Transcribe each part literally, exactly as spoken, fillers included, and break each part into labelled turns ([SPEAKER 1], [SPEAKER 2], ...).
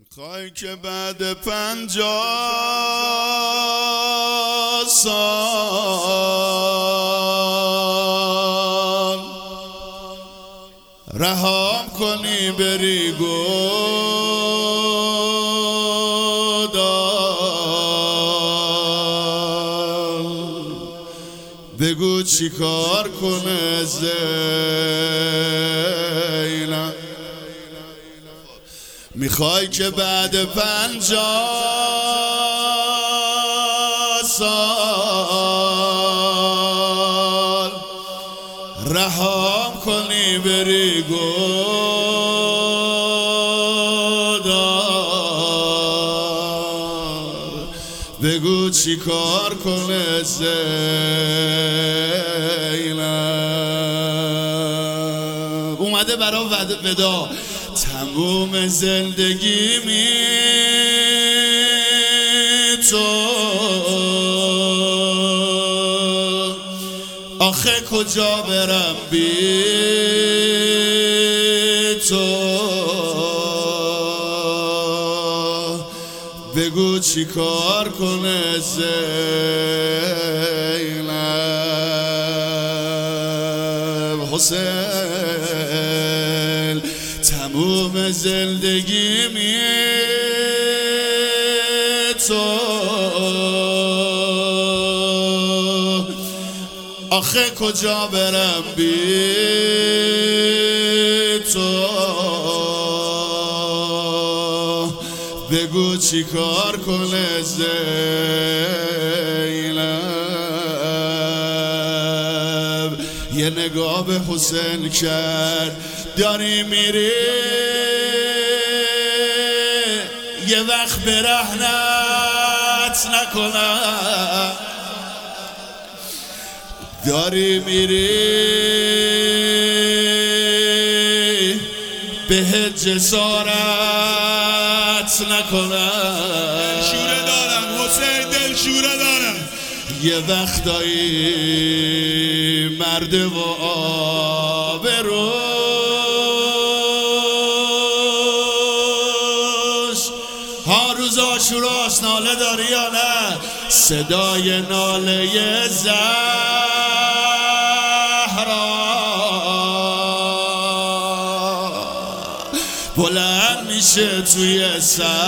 [SPEAKER 1] میخوای که بعد پنجاه سال رهام کنی بری گودال، بگو چی کار کنه زینب. میخوای که بعد پنجاه سال رهام کنی بری گودال، بگو چی کار کنه زینب. اومده برا ودا تموم زندگی می تو، آخه کجا برم بی تو، بگو چی کار کنه زینب. حسین تموم زندگی می تو، آخه کجا برم بی تو، بگو چی کار کنه زینب. یه نگاه به حسین کرد، داری میری یه وقت به رهنت نکنم، داری میری به جسارت نکنم.
[SPEAKER 2] شوره دارم حسین، دل شوره دارم.
[SPEAKER 1] یه وقتایی مرد و آبروش، ها روز عاشوراست ناله داری یا نه؟ صدای ناله زهرا بلند میشه توی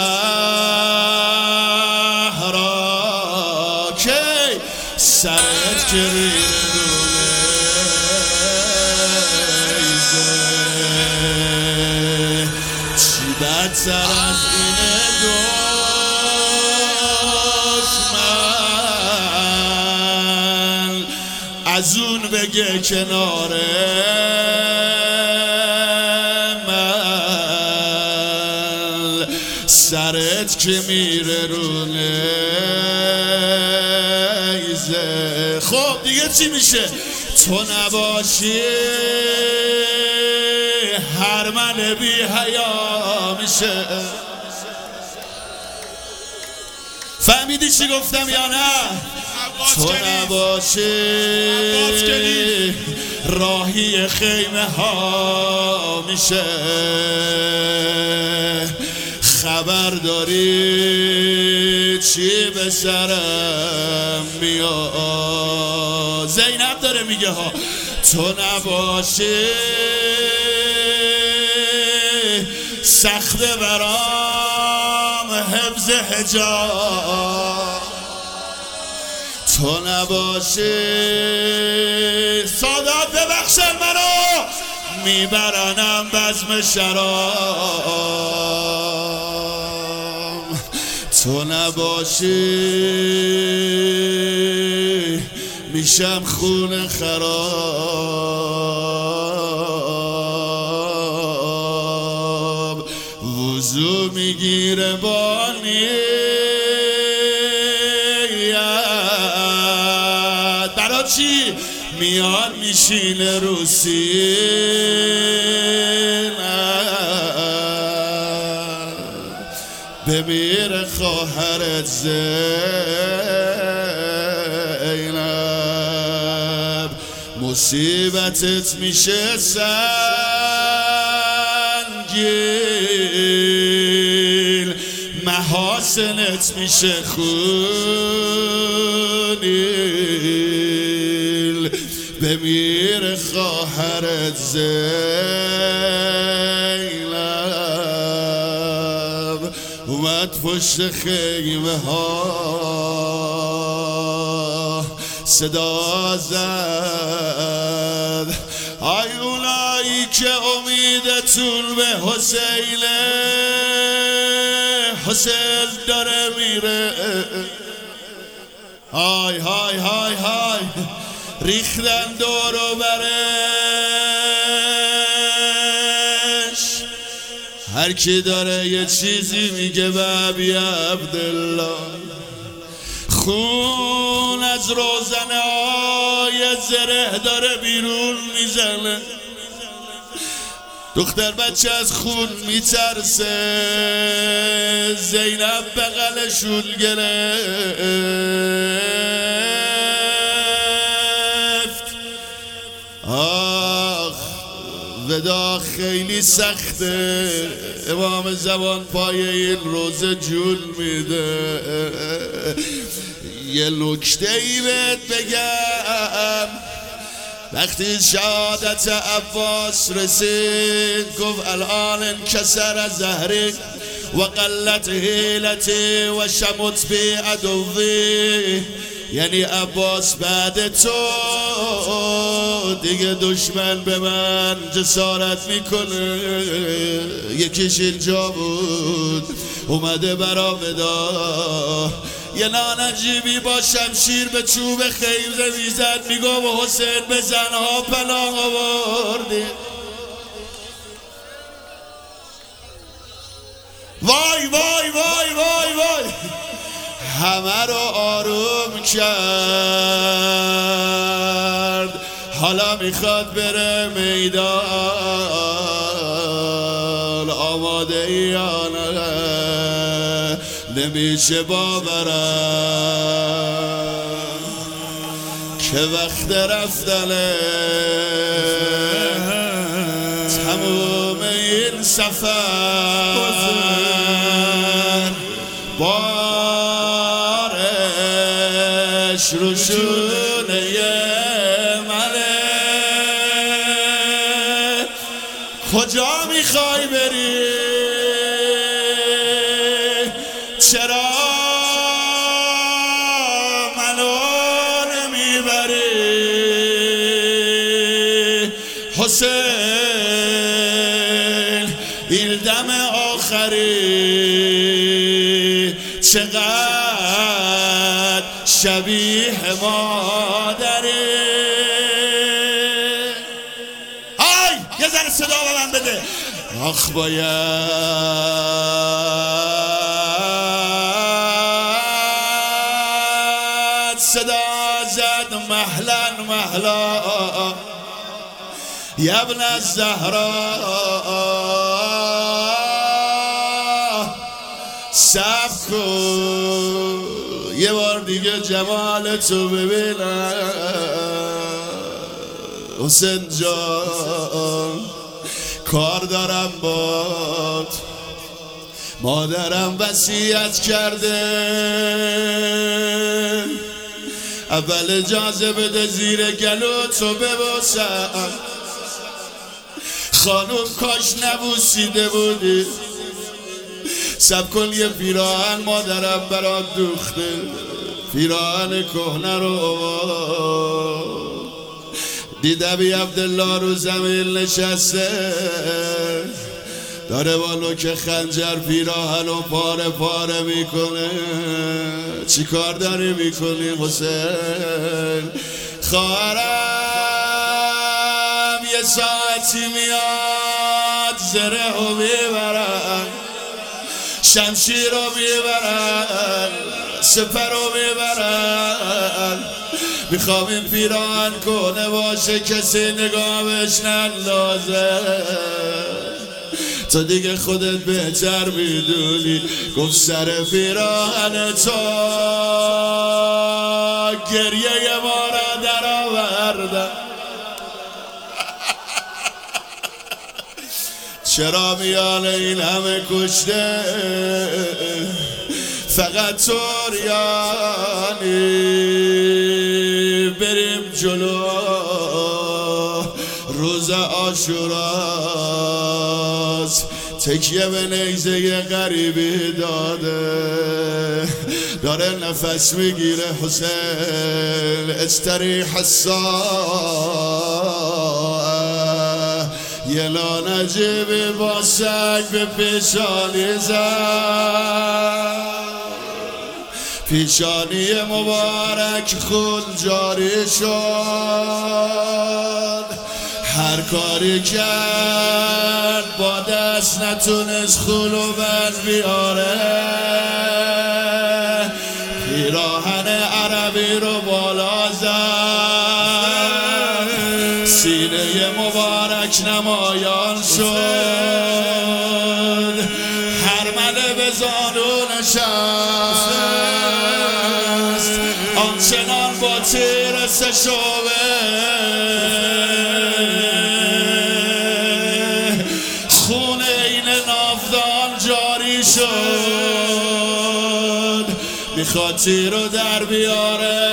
[SPEAKER 1] صحرا، کی سرت که ریره رونه چی بدتر از اینه دشمن از اون بگه کناره من، سرت که میره رونه. خب دیگه چی میشه؟ تو نباشی هر من بی حیا میشه. فهمیدی چی گفتم یا نه؟ تو نباشی راهی خیمه ها میشه. خبر داری چی به سرم میاد؟ زینب داره میگه ها، تو نباشی سخت برام حفظ حجاب، تو نباشی سادات ببخشن منو میبرنم بزم شراب، تو نباشی میشم خون خراب، وضو میگیره با نیت، برا چی میان میشینه رو سینه، بمیر خواهرت زینب، مصیبتت میشه سنگین، محاسنت میشه خونیل بمیر خواهرت زینب اومد پشت خیمه ها صدا زد آی اونایی که امیدتون به حسینه حسین داره میره های های های های ریختن دور و برش هر کی داره یه چیزی میگه بابی عبدالله خون از روزنه های زره داره بیرون میزنه دختر بچه از خون میترسه زینب بغلشون گرفت آخ ودا خیلی سخته امام زمان پای این روزه جون میده یه نکته ای بهت بگم وقتی شهادت عباس رسید گفت الان انکسر زهری و قلت حیلتی و شمت بی عدوی یعنی عباس بعد تو دیگه دشمن به من جسارت میکنه یکیش اینجا بود اومده برا ودا یه نانجیبی با شمشیر به چوب خیمه میزد میگو و حسین به زنها پناه آوردی وای وای وای وای وای همه رو آروم کرد حالا میخواد بره میدان آماده ای یا نه نمیشه باورم که وقت رفتنه تموم این سفر بارش رو شونه منه کجا میخوای بری چرا منو نمیبری حسین این دم آخری چقدر شبیه مادری آی یه ذره صدا به من بده آخ باید صدا زد مهلا مهلا یا ابن الزهرا صبر کن یه بار دیگه جمال تو ببینم حسین جان کار دارم باد مادرم وصیت کرده اول اجازه بده زیر گلو تو ببوسم خانوم کاش نبوسیده بودی سب کن یه پیراهن مادرم برات دوخته پیراهن کهنه رو دیدم عبدالله رو زمین نشسته داره با نوک خنجر پیراهن رو پاره پاره میکنه چی کار داری میکنی حسین خواهرم یه ساعتی میاد زره رو میبرن شمشیر رو میبرن سپر رو میبرن میخوام این پیراهن کنه باشه کسی نگاهش نندازه تو دیگه خودت بهتر میدونی گفت سر پیراهن تو گریه ما را در آوردم چرا میان این همه کشته فقط توریانی بریم جلو روز عاشوراست تکیه به نیزه غریبی داده داره نفس میگیره حسین استریح الساعه یه لانجیبی با سنگ به پیشانی زد پیشانی مبارک خون جاری شد هر کاری کرد با دست نتونست خلو بر بیاره پیراهن عربی رو بالا زد سینه مبارک نمایان شد هرمله به زانو نشست آنچنان با تیر سه شعبه خون این نافدان جاری شد میخواد تیر رو در بیاره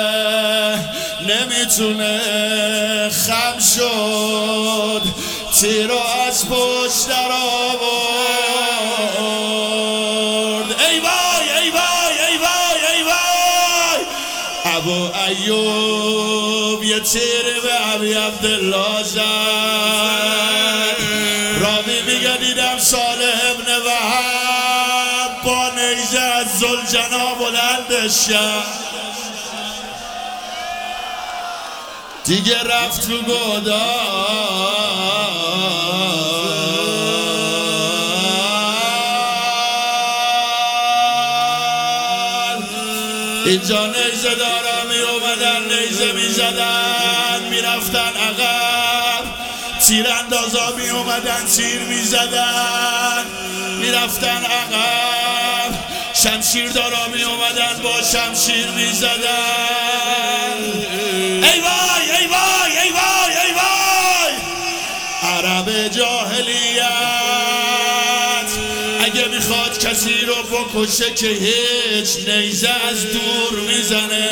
[SPEAKER 1] نمیتونه خم شد تیر رو از پشت در آورد ای وای ای وای ای وای ای وای ابو ایوب یه تیر به ابی عبدالله زد راوی میگه دیدم صالح ابن وهب با نیزه از ذوالجنا بلندش کرد دیگه رفت رو گودال اینجا نیزه دارا می اومدن نیزه می زدن می رفتن عقب تیراندازا می اومدن تیر می زدن می رفتن عقب شمشیر دارا می اومدن با شمشیر می زدن ای وای ای وای ای وای ای وای عرب جاهلیت اگه میخواد کسی رو بکشه که هیچ نیزه از دور میزنه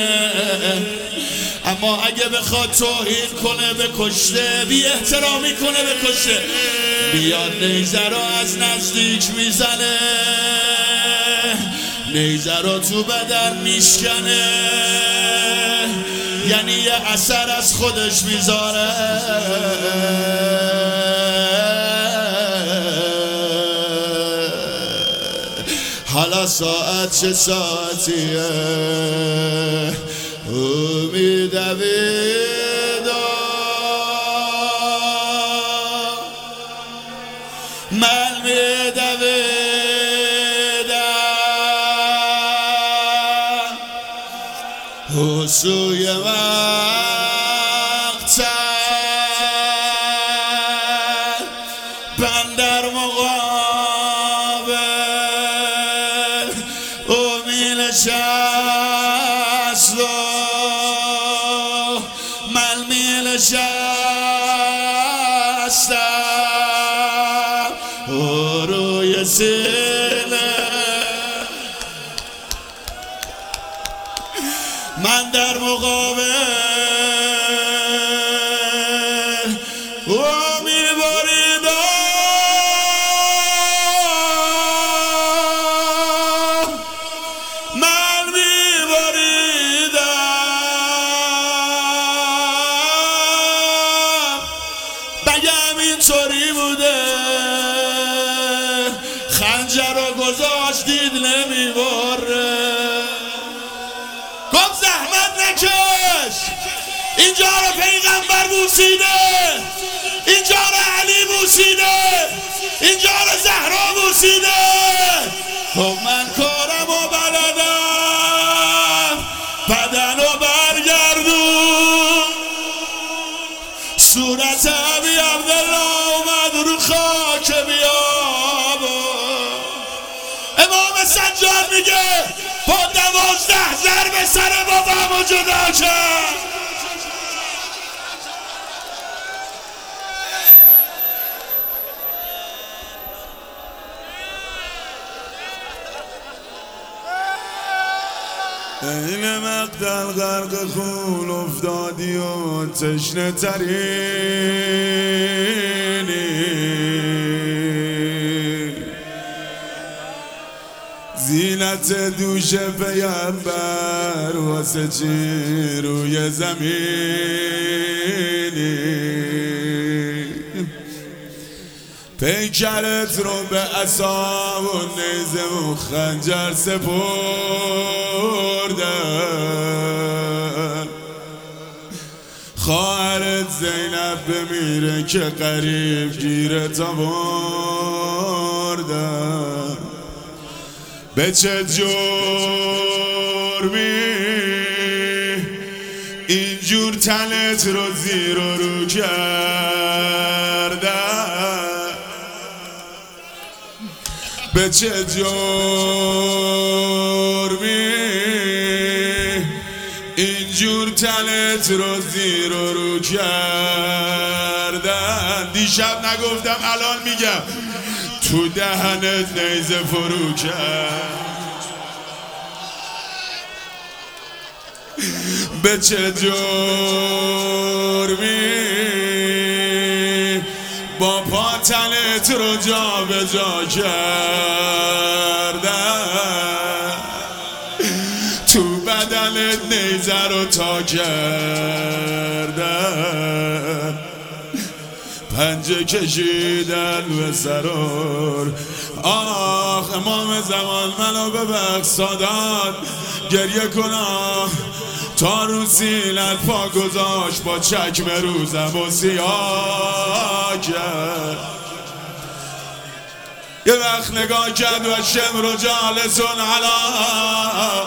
[SPEAKER 1] اما اگه بخواد توهین کنه بکشته بی احترامی کنه بکشته بیاد نیزه رو از نزدیک میزنه نیزه رو تو بدن میشکنه یعنی یه اثر از خودش میذاره حالا ساعت چه ساعتیه امید دویدا من میدویدم حسوی وقتن بندر مقابل امید شست و من می نشستم روی سینه من در مقابل امید بریدم من می بریدم بگم اینطوری بوده خنجر رو گذاشت دید نمیبره گفت زحمت نکش اینجا رو پیغمبر بوسیده اینجا رو علی بوسیده اینجا رو زهرا بوسیده خب من کارم و بلدم بدن و برگردون صورت ابی عبدالله اومد رو خاک بیابون امام سجاد میگه با دوازده ضرب سر بابامو جدا کرد این مقتل غرق خون افتادی و تشنه ترینی، زینت دوش پیمبر واسه چی روی زمینی، پیکرت رو به عصا و نیزه و خنجر سپردن، خواهرت زینب بمیره که قریب گیرت آوردن، به چه جرمی اینجور تنت رو زیر و رو کردن، به چه جرمی اینجور تنت رو زیر و رو کردن. دیشب نگفتم الان میگم، تو دهنت نیزه فرو کرد، به چه جرمی با پا تنت رو جا به جا کردن، تو بدنت نیزه رو تا کردن، پنجه کشیدن به سرار. آخ امام زمان منو ببخش سادات، گریه کنم تا رو سینت پا گذاشت، با چکم روزم و سیاه کرد، یه وقت نگاه کرد و شمر و جالسون علا،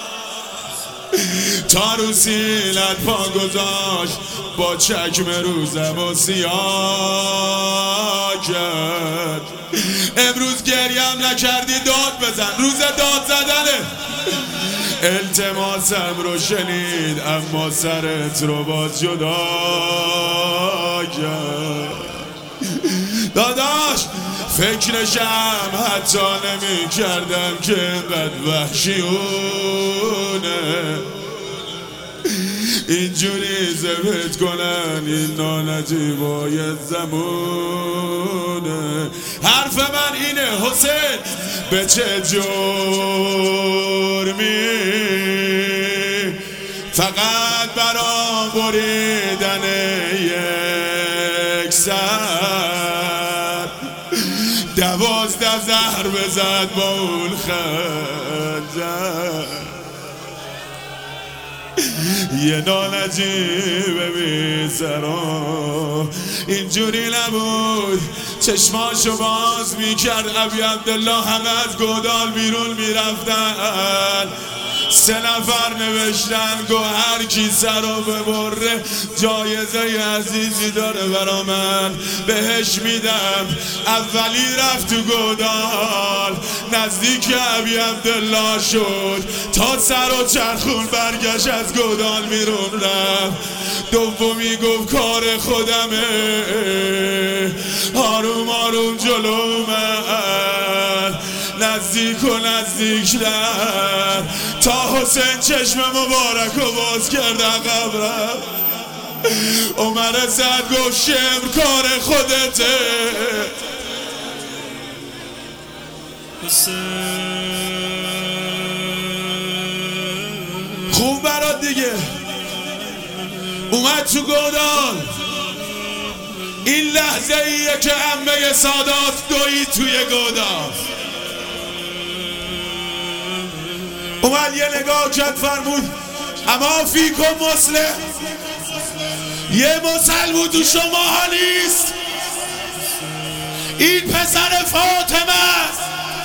[SPEAKER 1] تا رو سینت پا گذاشت، با چکم روزم و سیاه کرد. امروز گریم نکردی داد بزن، روز داد زدنه. التماسم رو شنید اما سرت رو باز جدا کرد. داداش فکرشم حتی نمی کردم که اینقدر وحشیونه، اینجوری زبط کنن این نانجیبای زمونه. حرف من اینه حسین، به چه جرمی فقط برا بریدن یک سر دوازده زهر بزد با اون خنجر، یه نانجیب بی سرا اینجوری نبود، چشماشو باز میکرد ابی عبدالله همه از گودال بیرون میرفتن، سه نفر نوشتن گو هر کی سر رو ببره جایزه عزیزی داره برا من بهش میدم. اولی رفت تو گودال نزدیک ابی عبدالله شد، تا سر و چرخون برگشت از گودال بیرون رفت. دومی گفت کار خودمه، آروم آروم جلو من نزدیک و نزدیکتر، تا حسین چشم مبارک و باز کرد عقب. عمر سعد گفت شمر کار خودته. خوب برات دیگه اومد تو گودال، این لحظه ایه که عمه سادات دوید توی گودال. اومد یه نگاه کرد فرمود اما فیکم مسلم، یه مسلمون تو شما ها نیست، این پسر فاطمه است.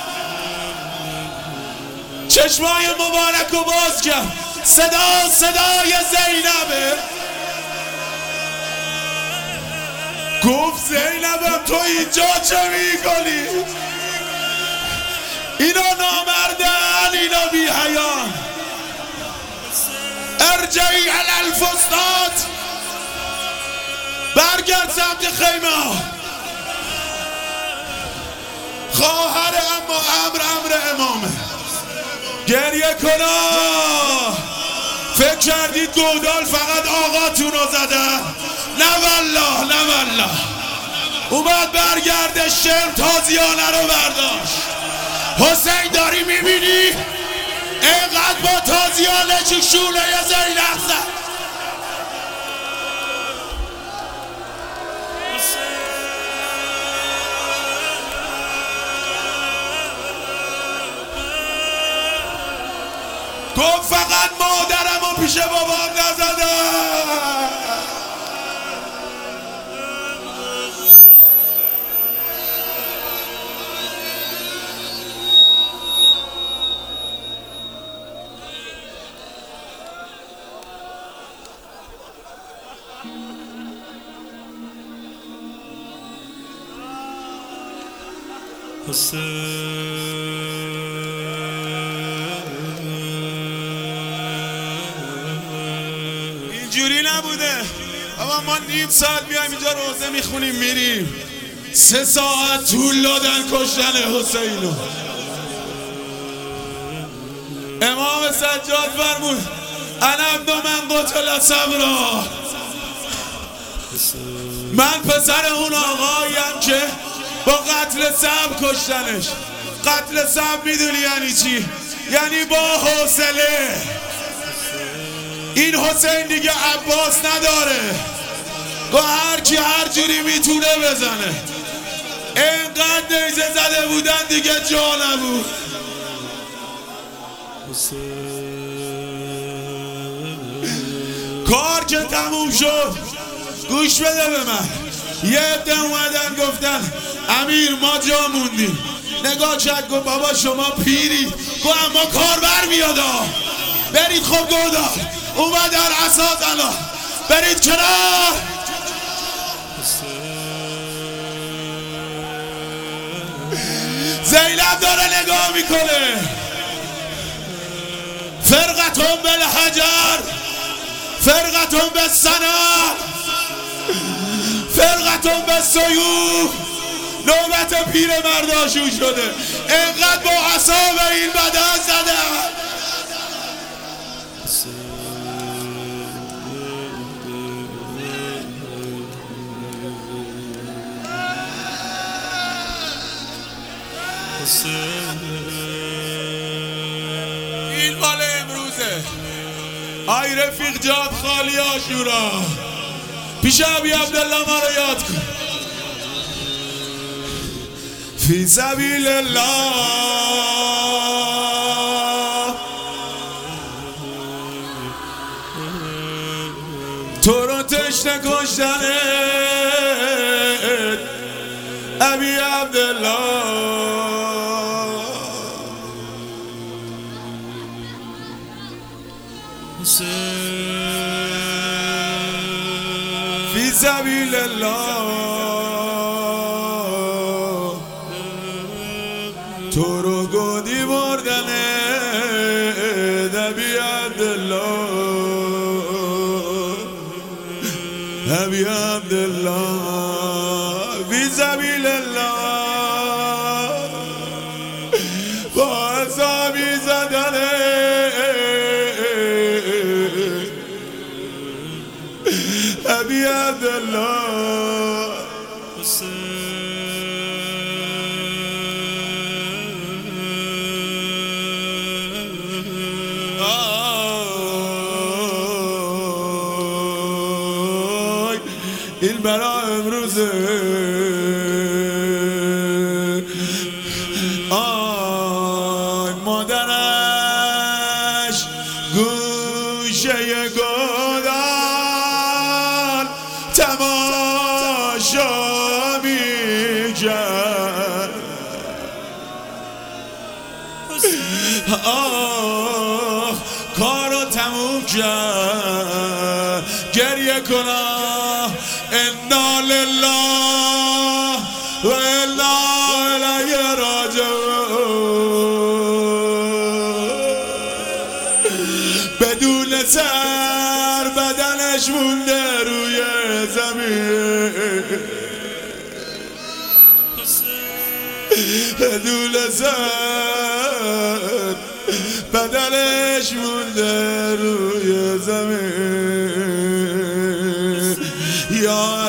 [SPEAKER 1] چشمای مبارک رو باز کرد، صدا صدای زینبه. گفت زینبم تو اینجا چه میکنی؟ اینا نامردن، اینا بی حیان. ارجعی علی الفسطاط، برگرد سمت خیمه. خواهر اما امر امر امامه، گریه کنا کردید گودال فقط آقاتون رو زدن؟ نه والله نه والله. اومد برگرده شرم تازیانه رو برداشت. حسین داری میبینی اینقدر با تازیانه چی شونه یه زینب زد. گفت فقط مادرم و پیش بابام نزدم. اینجوری نبوده. اما ما نیم ساعت میایم اینجا روزه میخونیم میریم، سه ساعت طول دادن کشتن حسینو. امام سجاد فرمود انا ابن من قتل صبرا، من پسر اون آقاییم که با قتل صبر کشتنش. قتل صبر میدونی یعنی چی؟ یعنی با حوصله. این حسین دیگه عباس نداره، با هر کی هر جوری میتونه بزنه. اینقدر نیزه زده بودن دیگه جا نبود. کار که تموم شد گوش بده به من. یه عده اومدن گفتن امیر ما جا موندیم. نگاه کرد گفت بابا شما پیری. گفت اما کار بر میاد. برید خب گودال اومد در اساس الان برید کنار. زینب داره نگاه میکنه. فرقتون بالحجر فرقتون بالسنه فرقتون بالسیوف. نوبت پیر مرداشون شده. اینقدر با عصا به این بدن زده. این مال امروزه. آی رفیق جاد خالی آشورا. پیش ابی عبدالله ما رو یاد کن. فی سبیل الله تو رو تشنه کشتنت ابی عبدالله. فی سبیل الله تو رو گودی بردنه ابی عبدالله ابی عبدالله. فی سبیل الله با عصابی زدنه ابی عبدالله. این برا امروزه. آی مادرش گوشه گودال تماشا میکرد. آه کارو تموم کرد. گریه کنم انا لله و انا الیه راجعون. بدون سر بدنش مونده روی زمین. بدون سر بدنش مونده روی زمین. یا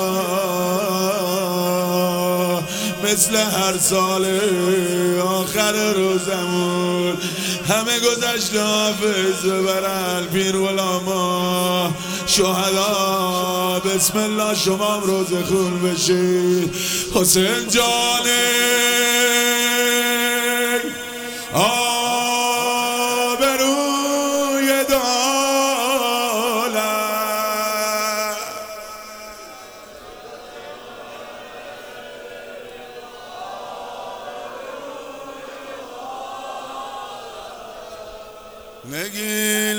[SPEAKER 1] الله مثل هر سال آخر روزمون همه گذشته حافظ ببرن پیر غلاما شهدا. بسم الله شما هم روز خون بشید. حسین جانه آبروی دولت نگین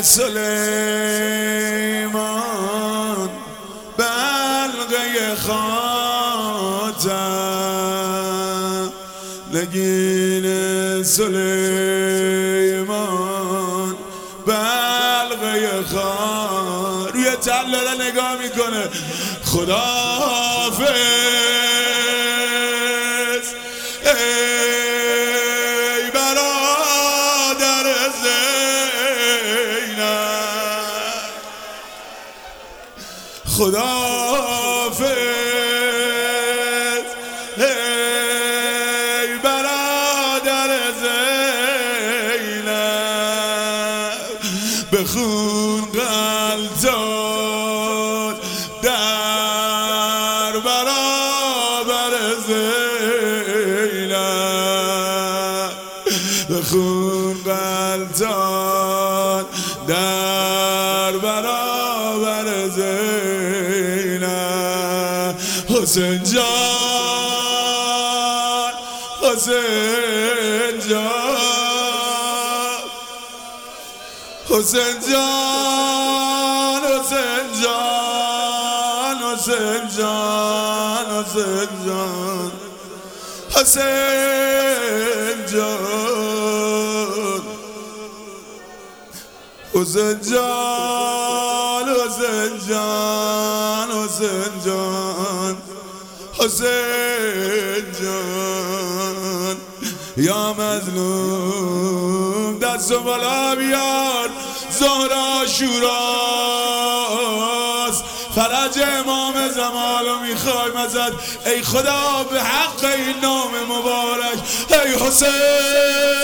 [SPEAKER 1] سلیمان بلغه خاتم. نگین سلیمان بلغه خاتم. روی تل داره نگاه میکنه. خداحافظ ای برادر زینب. خداحافظ ای برادر زینب. به خون غلطان در برابر زینب. به خون غلطان در برابر زینب. حسین جان حسین جان حسین جان حسین جان حسین جان حسین جان حسین جان حسین جان حسین جان حسین جان حسین جان. یا مظلوم دست و بالا بیار ظهر عاشوراست. فرج امام زمانو میخوایم ازت ای خدا به حق این نام مبارک. ای حسین